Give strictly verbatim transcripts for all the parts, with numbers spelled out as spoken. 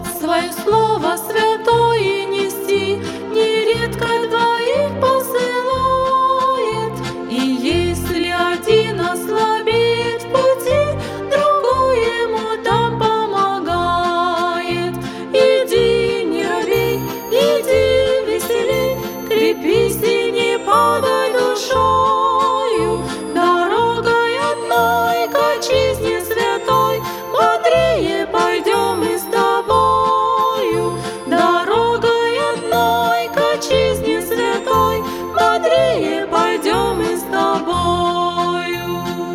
Свое слово святое нести, нередко двоих посылает. И если один ослабеет в пути, другой ему там помогает. Иди, не робей, иди веселей, крепись и не падай душою. Дорогой одной к отчизне святой бодрее пойдем и с тобою. Дорогой одной к отчизне святой бодрее пойдем и с тобою.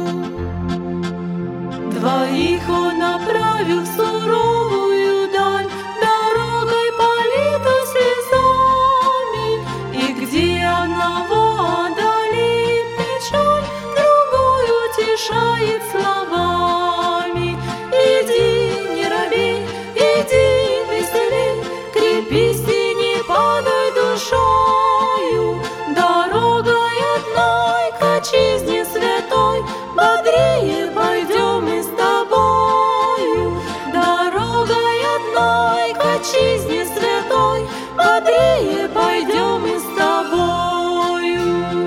Двоих он направил в суровую даль, дорогой политой слезами, и где одного одолеет печаль, другой утешает словами. Иди, не робей, иди веселей, крепись и не падай душою. Дорогой одной к отчизне святой бодрее пойдем и с тобою. Дорогой одной к отчизне святой бодрее пойдем и с тобою.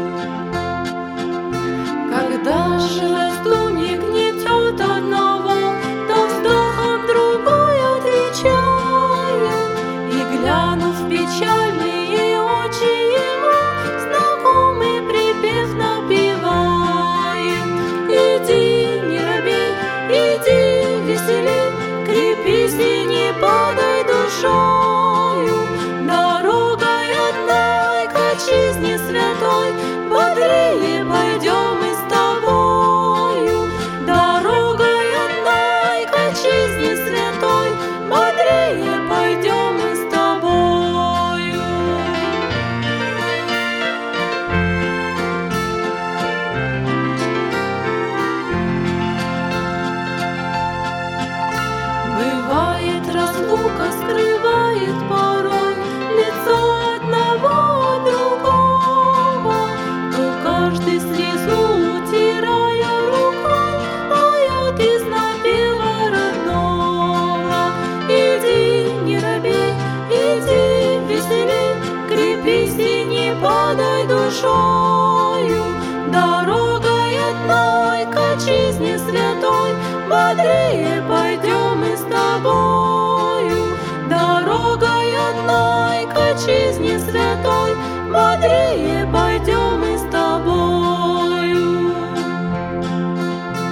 Когда же раздумье гнетет одного, то вздохом другой отвечает, и, глянув в печальные очи его, знакомый припев напевает. Иди, не робей, иди веселей, крепись и не падай душою. Дорогой одной к отчизне святой бодрее пойдем и с тобою. Дорогой одной к отчизне святой бодрее пойдем и с тобою. Бывает, разлука скрывает порой лицо одного от другого, то каждый слезу утирая рукой поет из напева родного. Иди, не робей, иди веселей, крепись и не падай душою. Дорогой одной к отчизне святой бодрее пойдем и с тобою. Дорогой одной к отчизне святой бодрее пойдем и с тобою.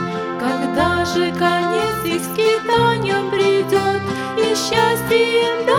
Когда же конец их скитаниям придет, и счастьем